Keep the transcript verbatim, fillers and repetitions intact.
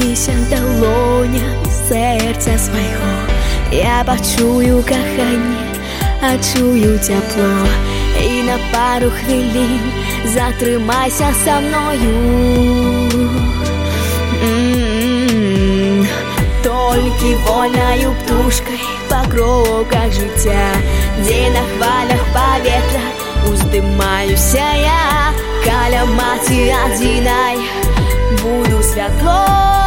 торкнися долоням серця свого, я почую кохання, а чую тепло. І на пару хвилин затримайся со мною. М-м-м. Толькі вольною птушкой по кроках життя, де на хвалях паветра уздымаюся я, каля маці адзінай буду святло.